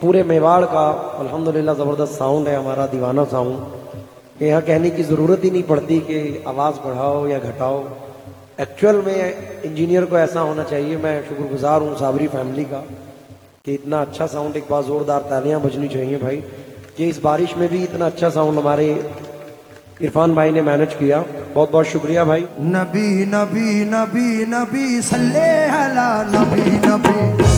पूरे मेवाड़ का अल्हम्दुलिल्लाह ज़बरदस्त साउंड है हमारा दीवाना साउंड। यहाँ कहने की ज़रूरत ही नहीं पड़ती कि आवाज़ बढ़ाओ या घटाओ। एक्चुअल में इंजीनियर को ऐसा होना चाहिए। मैं शुक्रगुजार हूँ साबरी फैमिली का कि इतना अच्छा साउंड, एक बार ज़ोरदार तालियां बजनी चाहिए भाई कि इस बारिश में भी इतना अच्छा साउंड हमारे इरफान भाई ने मैनेज किया। बहुत बहुत शुक्रिया भाई। नबी नबी नबी नबी सल्ले अला नबी नबी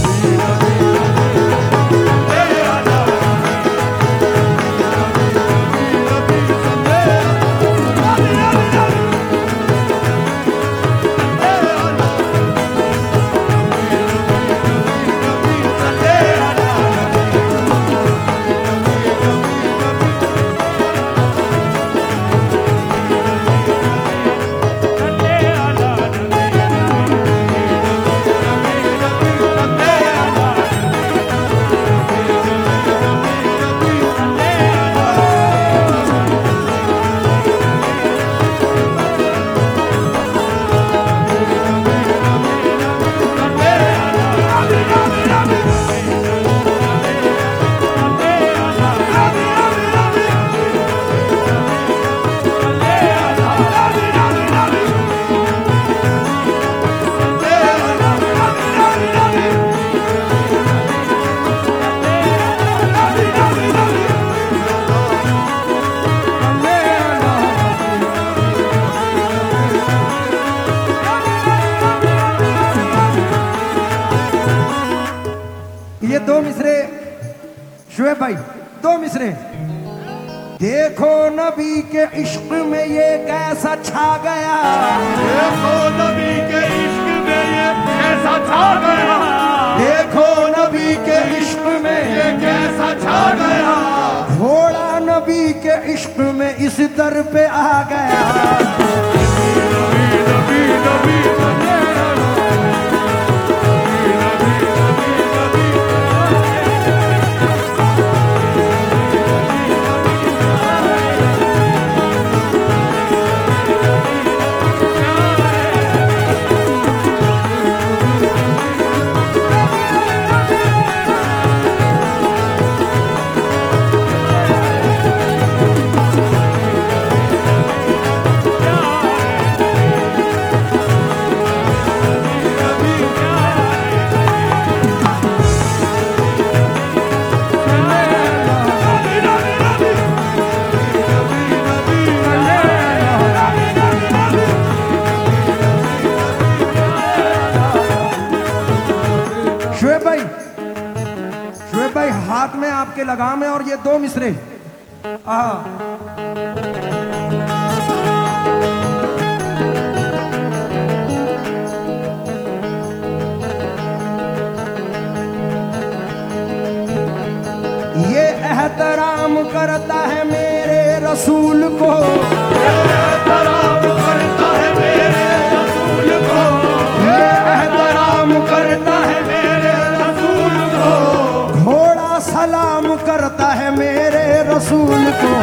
ये दो मिसरे शुएब भाई, दो मिसरे। देखो नबी के इश्क में ये कैसा छा गया, देखो नबी के इश्क में ये कैसा छा गया, देखो नबी के इश्क में ये कैसा छा गया, घोड़ा नबी के इश्क में इस दर पे आ गया। नबी नबी शुएब भाई हाथ में आपके लगाम है और ये दो मिसरे। ये एहतराम करता है मेरे रसूल को, एहतराम करता है मेरे रसूल को, ये एहतराम करता है मेरे रसूल को, घोड़ा सलाम करता है मेरे रसूल को।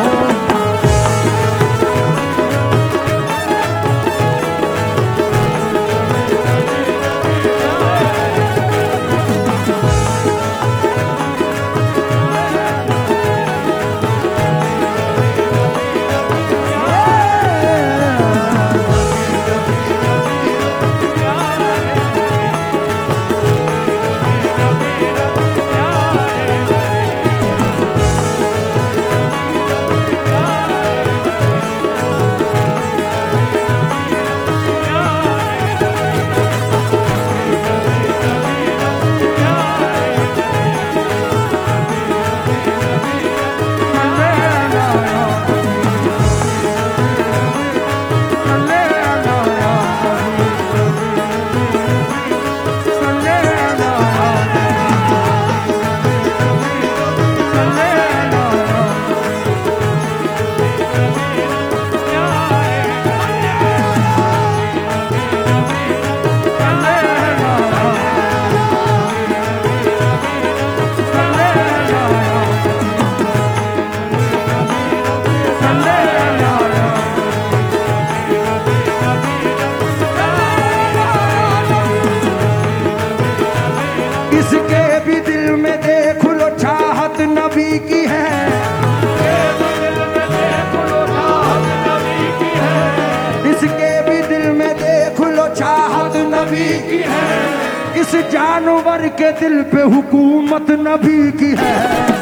जिस जानवर के दिल पे हुकूमत नबी की है,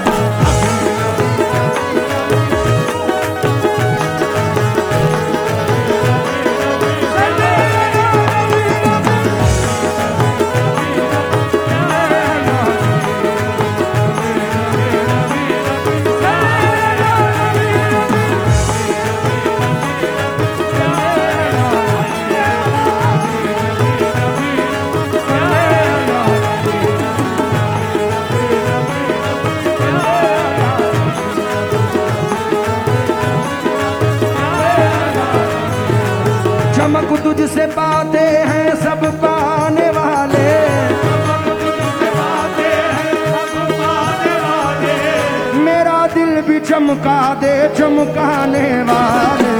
चमक तुझसे पाते हैं सब पाने वाले, मेरा दिल भी चमका दे चमकाने वाले।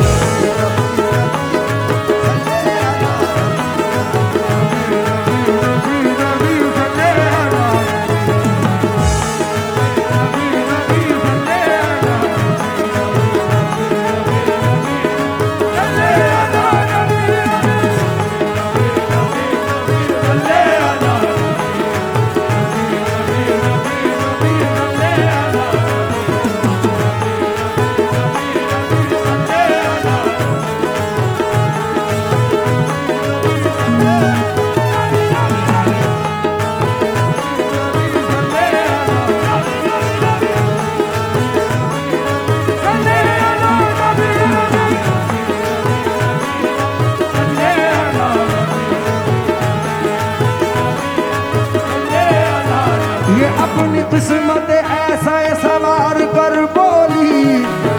ये अपनी किस्मत ऐसा सवार कर बोली,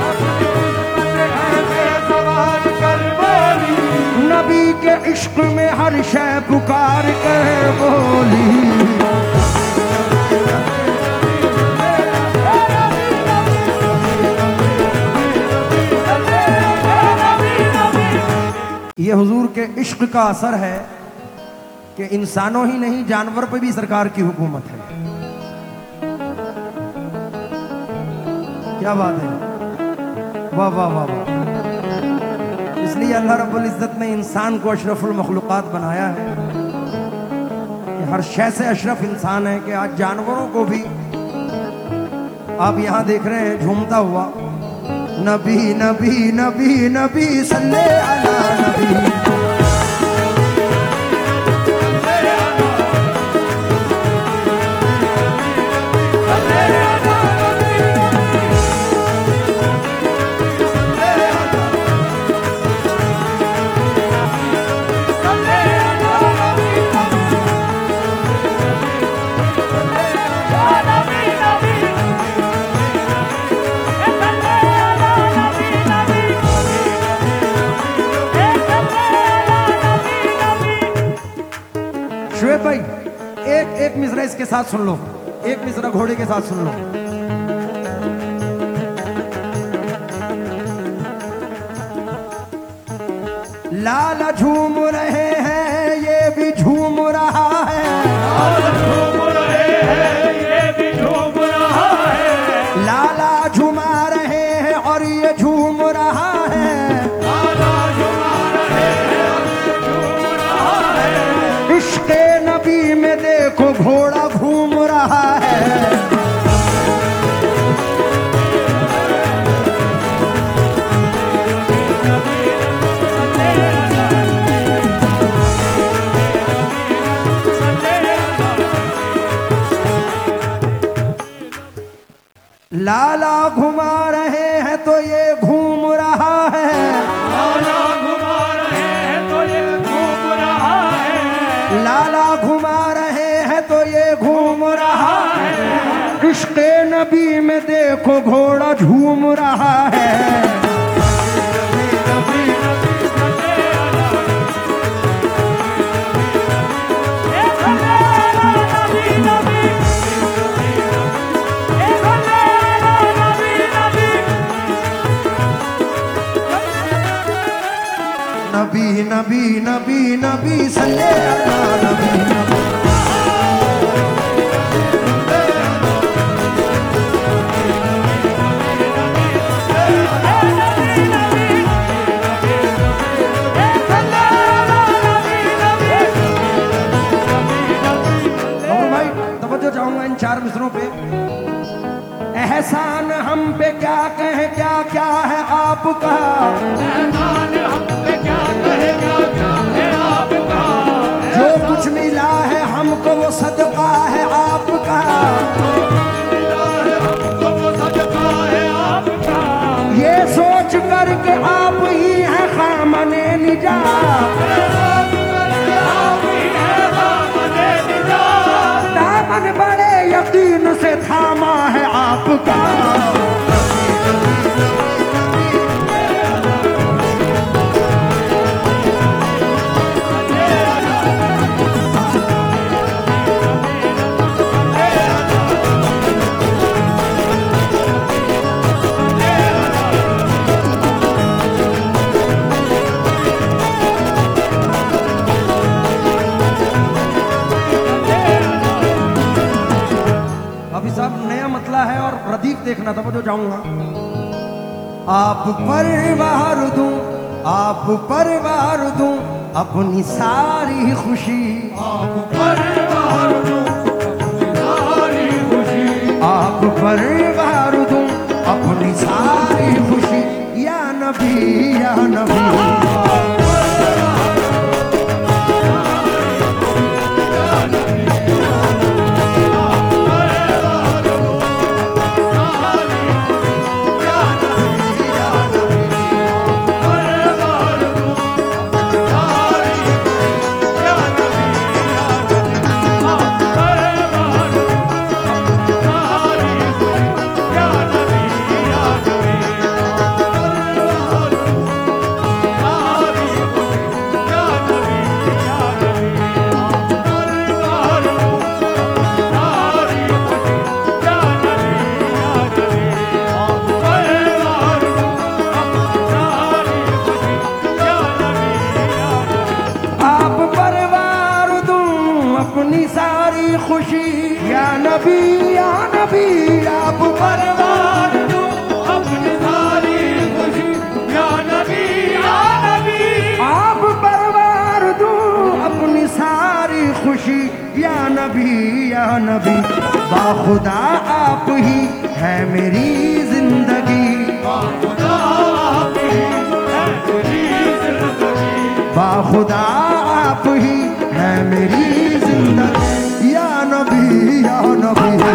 नबी के इश्क में हर शय पुकार कर बोली। ये हुजूर के इश्क का असर है कि इंसानों ही नहीं जानवर पे भी सरकार की हुकूमत है। क्या बात है, वाह वाह वाह वाह। इसलिए अल्लाह रब्बुल इज्जत ने इंसान को अशरफुल मखलूक़ात बनाया है। ये हर शय से अशरफ इंसान है कि आज जानवरों को भी आप यहाँ देख रहे हैं झूमता हुआ, नबी नबी नबी नबी सल्ले अला नबी। शुएब भाई एक मिसरा इसके साथ सुन लो, एक मिसरा घोड़े के साथ सुन लो। लाला झूम रहे हैं ये भी झूम रहा है, लाला झूम रहे हैं ये भी झूम रहा है, लाला झुमा रहे हैं और ये झूम रहा है, लाला झुमा रहे हैं और ये झूम रहा है। इश्क़े नबी में देखो घोड़ा घूम रहा है। लाला घुमा रहे हैं तो ये घूम रहा है, लाला घुमा रहे हैं तो ये घूम रहा है, लाला घुमा रहे हैं तो ये घूम रहा है। इश्क़े नबी में देखो घोड़ा झूम रहा है। नबी नबी नबी नबी सल्ले अला नबी नबी। एहसान हम पे क्या कहे, क्या क्या है आपका, एहसान हम पे क्या कहे, क्या क्या है आपका, जो कुछ मिला है हमको वो सदका है आपका, मिला है हमको वो सदका है आपका, ये सोच करके आप ही हैं खामने निजात, आप ही है खामने निजात, दामन बड़े यकीन से थामा है आपका। अभी साहब नया मतला है और प्रदीप देखना था, वो जो जाऊंगा। आप पर वार दूं, आप पर वार दूं अपनी सारी खुशी, आप पर वार दूं अपनी सारी खुशी, आप पर वार दूं अपनी सारी खुशी, या नबी या नबी। अपनी सारी खुशी, या नबी या नबी। आप परवार दूं अपनी सारी खुशी, या नबी या नबी, आप परवार दूं अपनी सारी खुशी, या नबी या नबी। बाखुदा आप ही है मेरी जिंदगी, खुदा आप ही है मेरी जिंदगी, बाखुदा आप ही है मेरी जिंदगी, या नबी या नबी।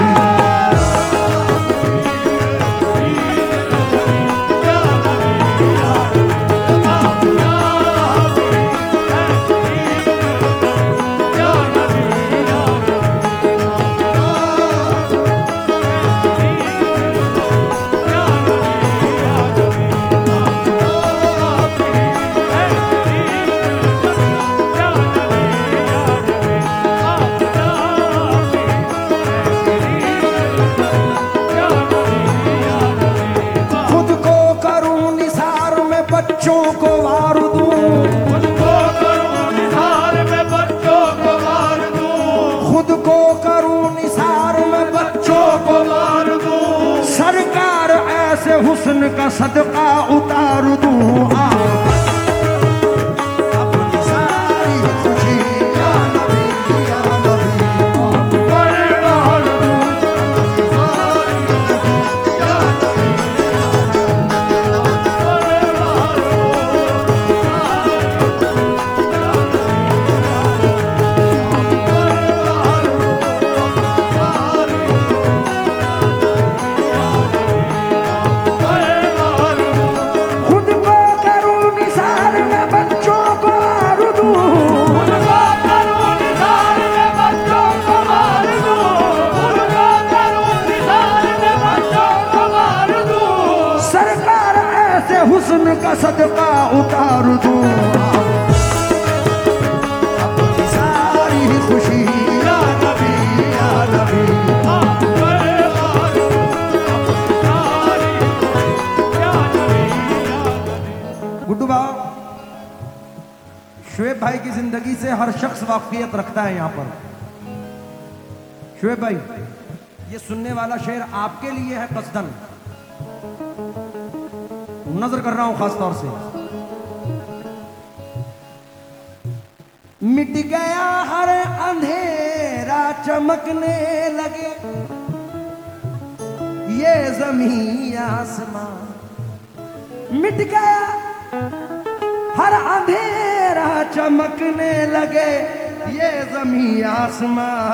बच्चों को वार दूं, खुद को करूं निसार में बच्चों को वार दूं, खुद को करूं निसार में बच्चों को वार दूं, सरकार ऐसे हुस्न का सदका उतार दूं। अपनी सारी खुशी, या नबी या नबी। परवार दूं अपनी सारी खुशी, या नबी हुस्न का सदका उतार दूं। अपनी सारी खुशी, या नबी या नबी। परवार दूं अपनी सारी खुशी, या नबी या नबी। गुड्डू बाबा, शुएब भाई की जिंदगी से हर शख्स वाकफियत रखता है यहाँ पर। शुएब भाई, ये सुनने वाला शेर आपके लिए है कसदन, नजर कर रहा हूं खास तौर से। मिट गया हर अंधेरा चमकने लगे, ये जमीन आसमां मिट गया, हर अंधेरा चमकने लगे, ये जमीन आसमां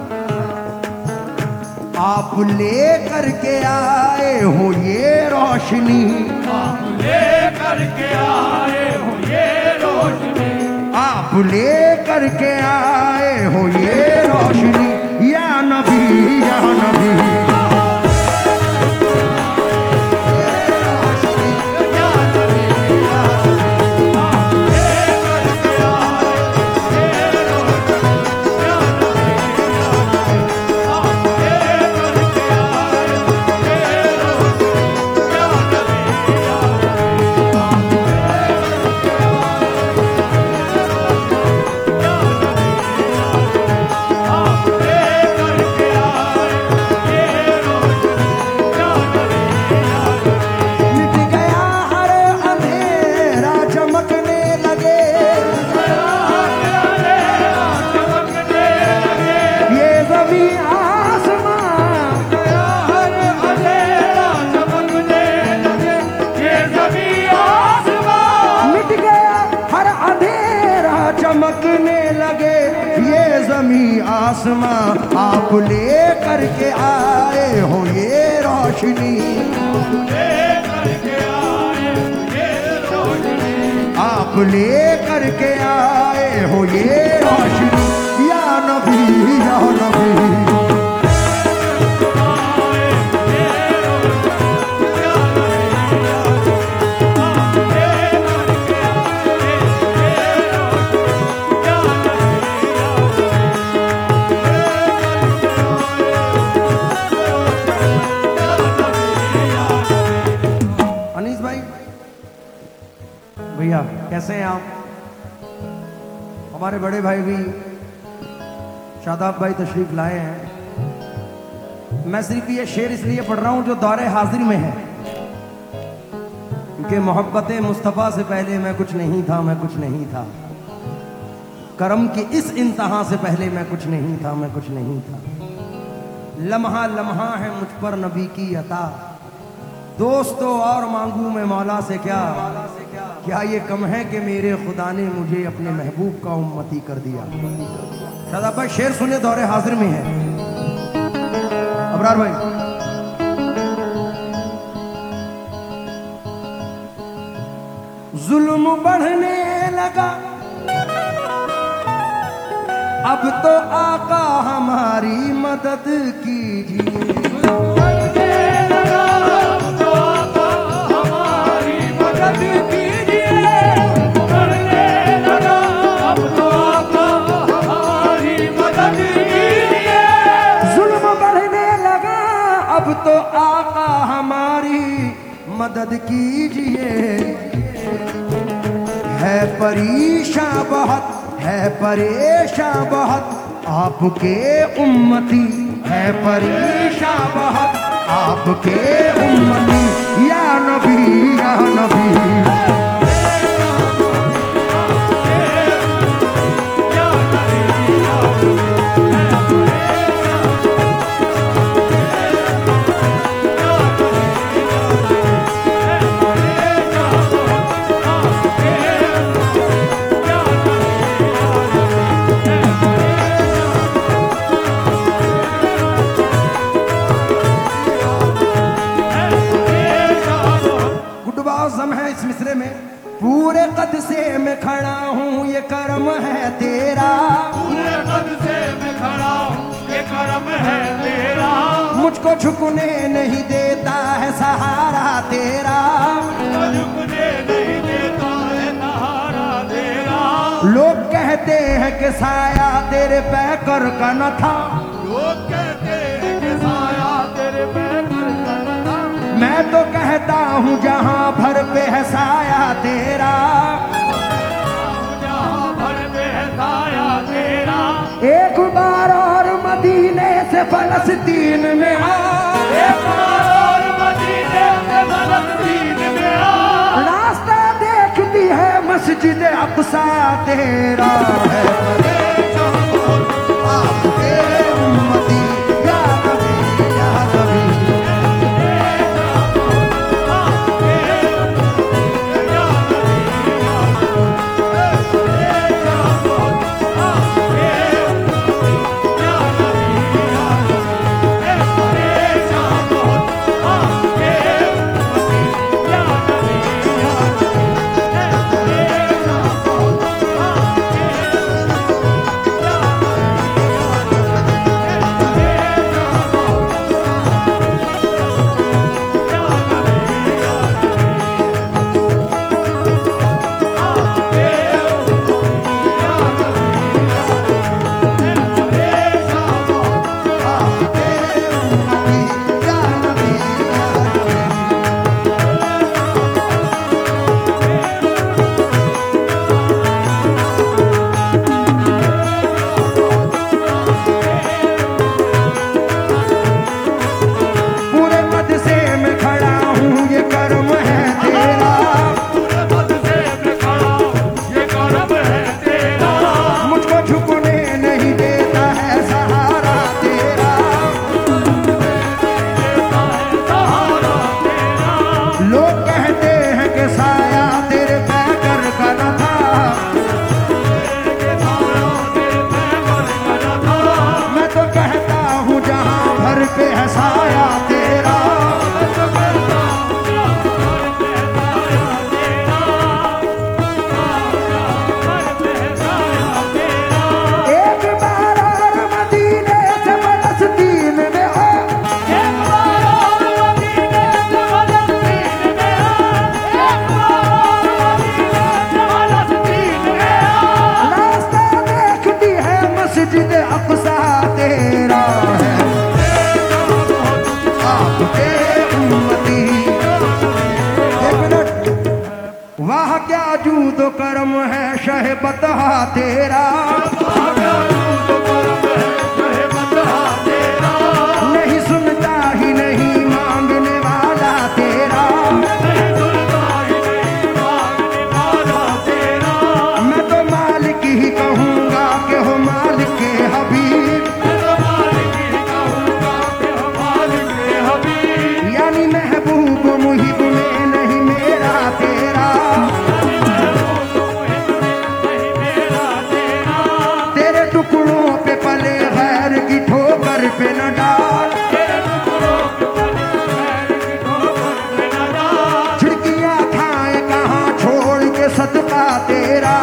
आप ले करके आए हो ये रोशनी, आप ले करके आए हो ये रोशनी, आप ले करके आए हो ये रोशनी, या नबी या नबी, चमकने लगे ये जमीन आसमां आप ले करके आए हो ये रोशनी, आप ले करके आए हो ये रोशनी, या नबी या नबी, कैसे हैं आप? हमारे बड़े भाई भी शादाब भाई तशरीफ लाए हैं। मैं सिर्फ ये शेर इसलिए पढ़ रहा हूं जो दौरे हाजिर में है, क्योंकि मोहब्बत मुस्तफ़ा से पहले मैं कुछ नहीं था, मैं कुछ नहीं था, करम की इस इंतहा से पहले मैं कुछ नहीं था, मैं कुछ नहीं था, लम्हा लम्हा है मुझ पर नबी की अता, दोस्तों और मांगू मैं मौला से क्या ये कम है कि मेरे खुदा ने मुझे अपने महबूब का उम्मती कर दिया। शादाब भाई शेर सुने, दौरे हाजिर में है। अबरार भाई, जुल्म बढ़ने लगा अब तो आका हमारी मदद कीजिए, अब तो आका हमारी मदद कीजिए, है परेशान बहुत, है परेशान बहुत आपके उम्मती, है परेशान बहुत आपके उम्मती, या नबी या नबी, पूरे कद से मैं खड़ा हूँ ये करम है तेरा, पूरे कद से मैं खड़ा हूँ ये करम है तेरा, मुझको झुकने नहीं देता है सहारा तेरा, झुकने नहीं देता है सहारा तेरा, लोग कहते हैं कि साया तेरे पैकर का न था, लोग कहते हैं कि साया तेरे पैकर का न था, मैं तो कहता हूँ जहाँ भर पे है साया तेरा, जहाँ भर पे है साया तेरा, एक बार और मदीने से फलस्तीन में आ, एक बार और मदीने से फलस्तीन में आ, रास्ता देखती है मस्जिद अक़सा तेरा, है आपके उम्मती, या नबी या नबी, आपके उम्मती। एक मिनट। वाह क्या जूदो करम है शहबतहा तेरा, नहीं सुनता ही नहीं मांगने वाला तेरा, मैं तो मालिक ही कहूँगा कि हो मालिक के हबीब, यानी महबूब मुहिब में नहीं मेरा तेरा, तेरे टुकड़ों पे पले गैर की ठोकर पे न डाल, झिड़कियाँ खाए कहाँ छोड़ के सदका तेरा,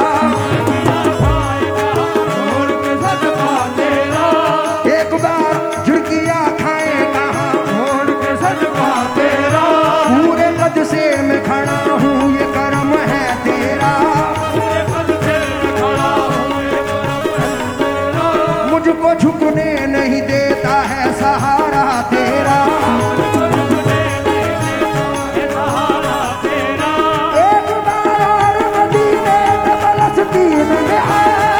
एक बार झिड़कियाँ खाए कहाँ छोड़ के सदका तेरा, पूरे कद से मैं खड़ा हूँ ये करम है तेरा, मुझको झुकने नहीं देता है सहारा तेरा, एक बार और मदीने में फलस्तीन में आया,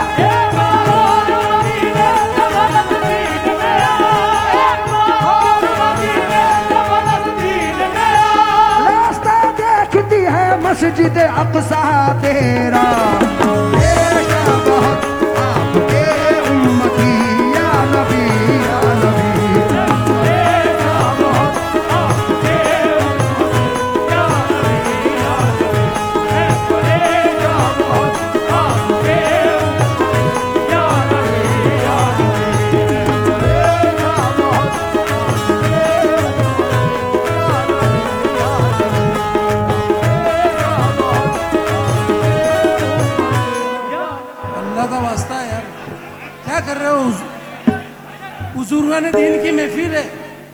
रास्ता देखती है मस्जिद अक़सा तेरा, बेशा बहुत आपके उम्मती या नबी या नबी। अल्लाह का वास्ता है यार, क्या कर रहे हो? बुजुर्गान दीन की महफिल है।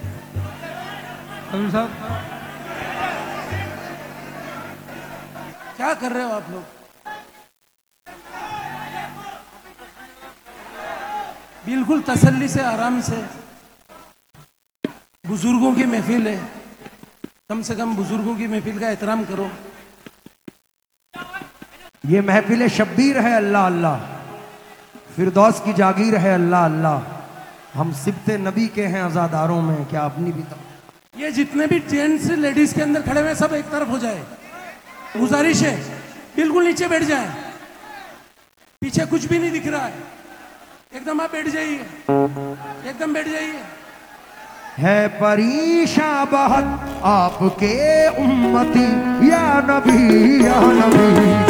अभी साहब क्या कर रहे हो आप लोग? बिल्कुल तसल्ली से आराम से, बुजुर्गों की महफिल है, कम से कम बुजुर्गों की महफिल का एहतराम करो। ये महफिल शब्बीर है अल्लाह अल्लाह, फिरदौस की जागीर है अल्लाह अल्लाह, हम सिब्ते नबी के हैं अज़ादारों में, क्या अपनी भी ये जितने भी जेंट्स लेडीज के अंदर खड़े हुए सब एक तरफ हो जाए, गुजारिश है, बिल्कुल नीचे बैठ जाए, पीछे कुछ भी नहीं दिख रहा है, एकदम आप बैठ जाइए, एकदम बैठ जाइए। है परेशान बहुत आपके उम्मती या नबी या नबी।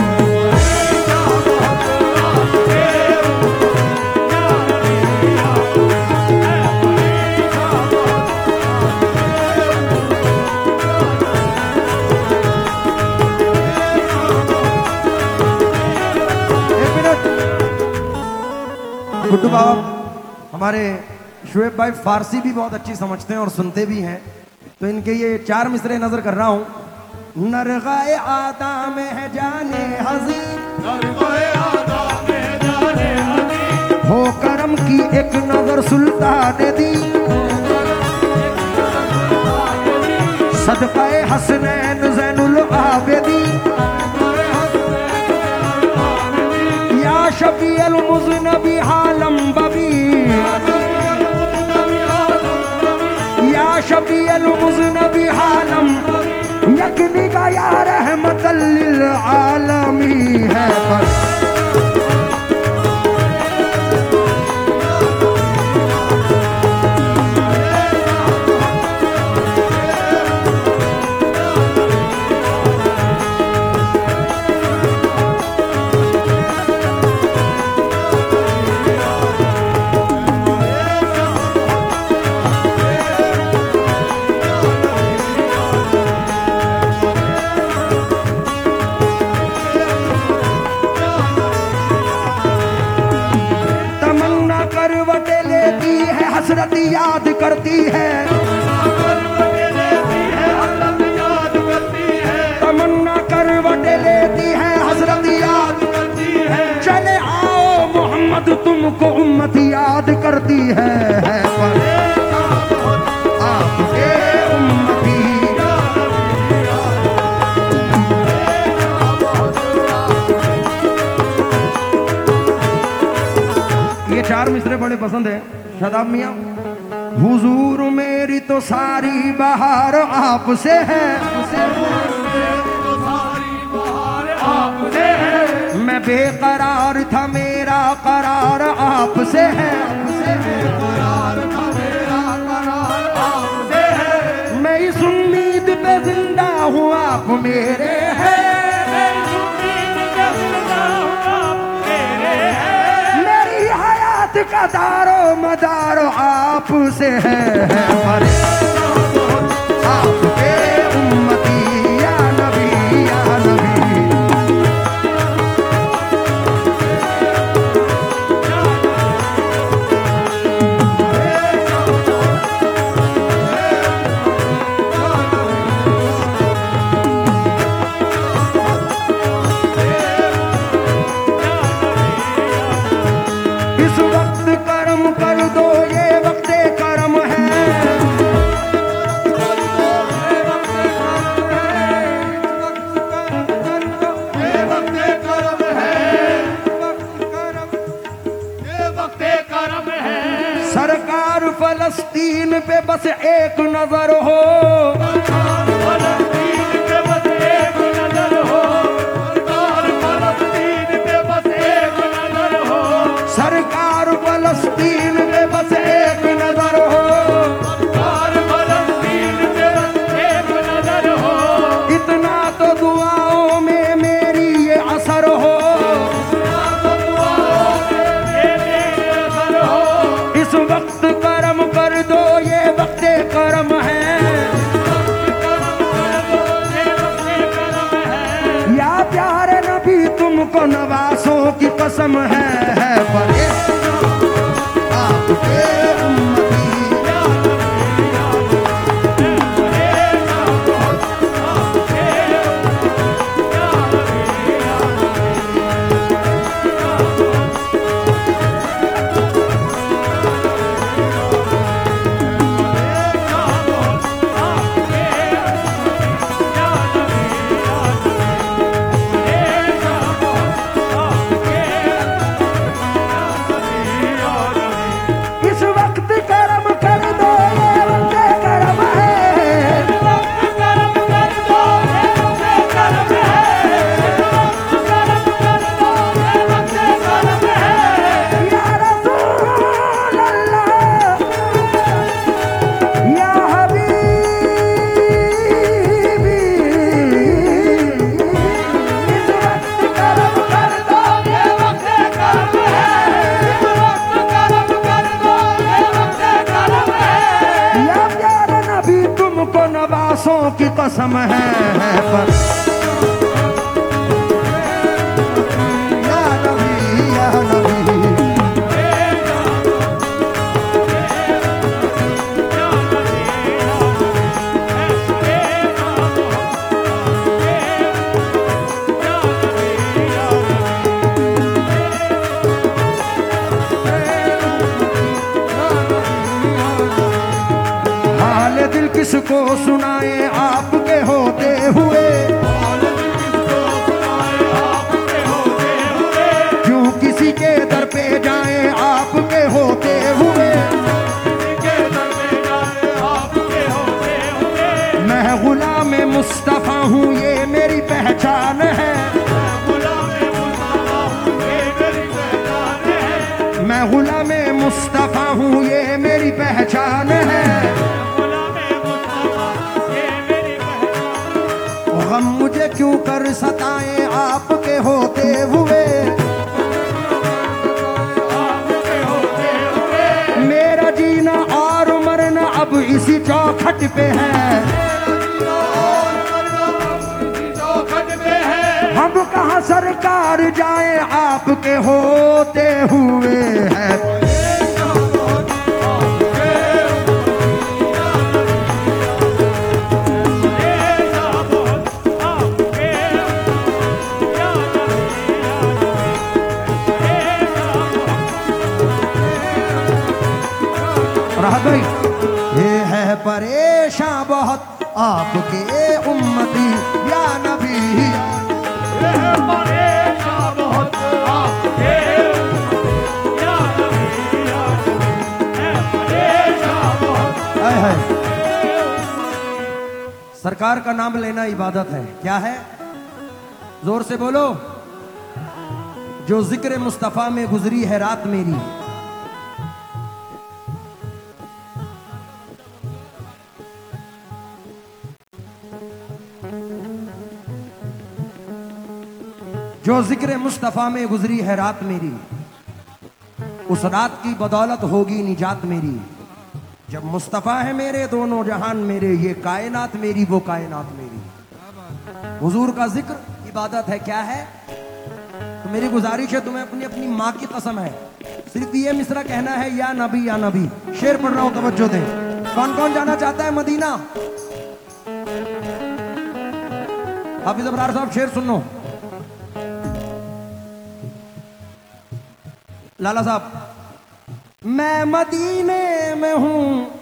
गुड्डू बाबा हमारे शुएब भाई फारसी भी बहुत अच्छी समझते हैं और सुनते भी हैं, तो इनके ये 4 मिसरे नजर कर रहा हूँ। नरगाए आदा में है जाने हजी, हो करम की एक नजर सुल्तान दी, सदक़े हसनैन ज़ैनुल आबिदी, या शफीअल मुज़नबी हालम बबी, या शफीअल मुज़नबी हालम यकनी का या रहमतल लिल आलमी है बस। हसरत याद करती है, तमन्ना करवटें लेती है, हसरत याद करती है, चले आओ मोहम्मद तुमको उम्मत याद करती है पर आपके उम्मत चार मिसरे बड़े पसंद है शादाब मियाँ। हुजूर मेरी तो सारी बहार आपसे है, मैं बेकरार था मेरा करार आपसे है, मैं इस उम्मीद पे जिंदा हूँ आप मेरे हैं, मेरी हयात का दारो मदारो आपसे है, आपके उम्मती या नबी या नबी। इस वक्त करम कर दो ये वक्त करम है, सरकार फलस्तीन पे बस एक नजर हो, सरकार फलस्तीन पे बस एक नजर हो, इतना तो दुआओं में मेरी ये असर हो, इस वक्त करम कर दो ये वक्त करम है, या प्यारे नबी तुमको नवासों की कसम है पर आपके उम्मती। इस वक्त करम कर दो ये वक्त करम है, या रसूल अल्लाह या हबीबी, इस वक्त करम कर दो ये वक्त करम है, या प्यारे नबी तुमको नवासों की कसम है पर या नबी या नबी। हाल दिल किसको सुनाए आपके होते हुए, क्यों किसी के दर पे जाए आपके होते हुए, मैं गुलाम मुस्तफा हूँ ये मेरी पहचान है, मैं गुलाम मुस्तफा हूँ ये मेरी पहचान है, गम मुझे क्यों कर सताए आपके होते हुए, मेरा जीना और मरना अब इसी चौखट पे है, हम कहाँ सरकार जाए आपके होते हुए है। रह गई ये है परेशान बहुत आपके उम्मती या नबी, ये है परेशान बहुत आपके या नबी। हाय हाय। सरकार का नाम लेना इबादत है। क्या है? जोर से बोलो। जो जिक्र मुस्तफा में गुजरी है रात मेरी, जो जिक्र मुस्तफा में गुजरी है रात मेरी, उस रात की बदौलत होगी निजात मेरी। जब मुस्तफा है मेरे, दोनों जहान मेरे, ये कायनात मेरी वो कायनात मेरी। हुजूर का जिक्र इबादत है। क्या है? तो मेरी गुजारिश है तुम्हें, अपनी अपनी माँ की कसम है, सिर्फ ये मिसरा कहना है, या नबी या नबी। शेर पढ़ रहा हूं, तवज्जो दें। कौन कौन जाना चाहता है मदीना? हाफिज अबरार साहब शेर सुनो। लाला साहब, मैं मदीने में हूं।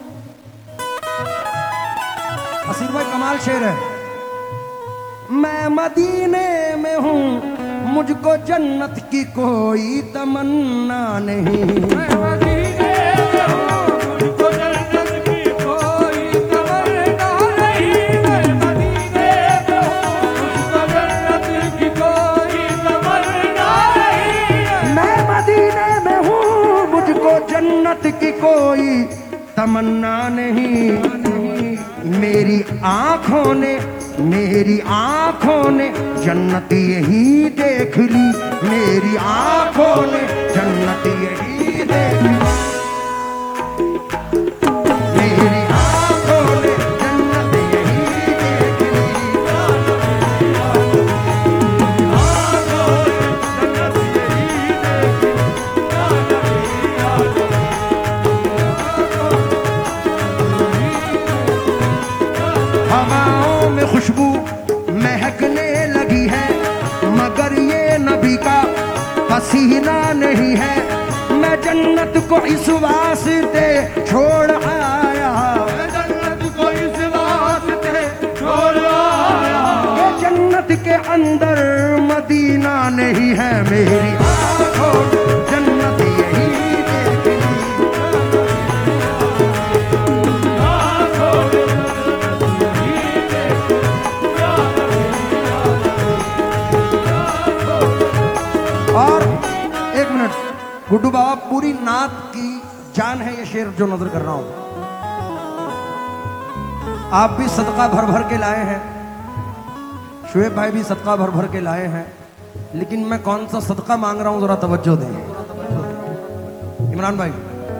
असीर भाई कमाल शेर है। मैं मदीने में हूं, मुझको जन्नत की कोई तमन्ना नहीं। मैं मदीने में हूँ, मुझको जन्नत की कोई तमन्ना नहीं। मैं मदीने में हूँ, मुझको जन्नत की कोई तमन्ना नहीं। मैं मदीने में हूं, मुझको जन्नत की कोई तमन्ना नहीं। मेरी आंखों ने जन्नत यही देख ली। मेरी आंखों ने जन्नत यही देख ली। मेरी आंखों ने जन्नत यही देख ली। हवाओं में खुशबू महकने लगी है, मगर ये नबी का पसीना नहीं है। मैं जन्नत को इस वास्ते छोड़ आया। मैं जन्नत को इस वास्ते छोड़ आया। ये जन्नत के अंदर मदीना नहीं है। मेरी आंखों जन्नत यही देख ली। और एक मिनट, गुड्डू बाबा पूरी नात की जान है ये शेर जो नजर कर रहा हूं। आप भी सदका भर भर के लाए हैं, शुएब भाई भी सदका भर भर के लाए हैं, लेकिन मैं कौन सा सदका मांग रहा हूं जरा तवज्जो दें। इमरान भाई,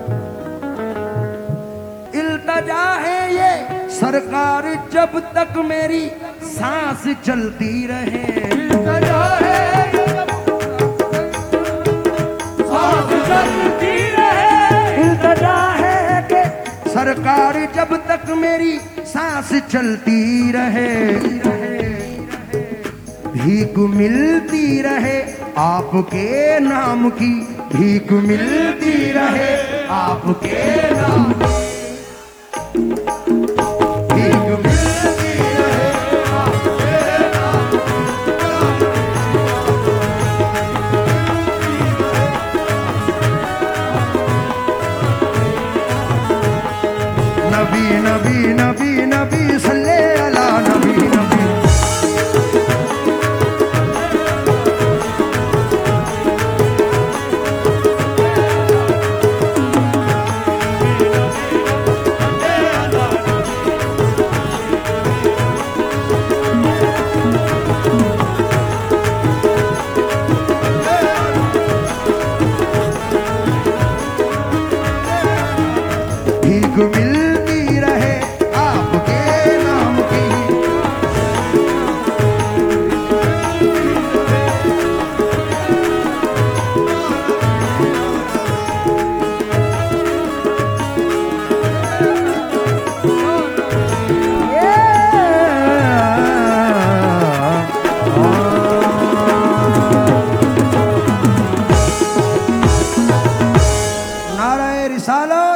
इल्तजा है ये सरकार जब तक मेरी सांस चलती रहे। इल्तजा है सांस चलती रहे। इल्तजा है कि सरकार जब तक मेरी सांस चलती रहे। भीख मिलती रहे आपके नाम की। भीख मिलती रहे आपके नाम की। भीख मिलती रहे आपके नाम की। नबी नबी नबी नबी सल्ले अला नबी नबी। भीख मिलती रहे आपके नाम की। नाराए रिसालत।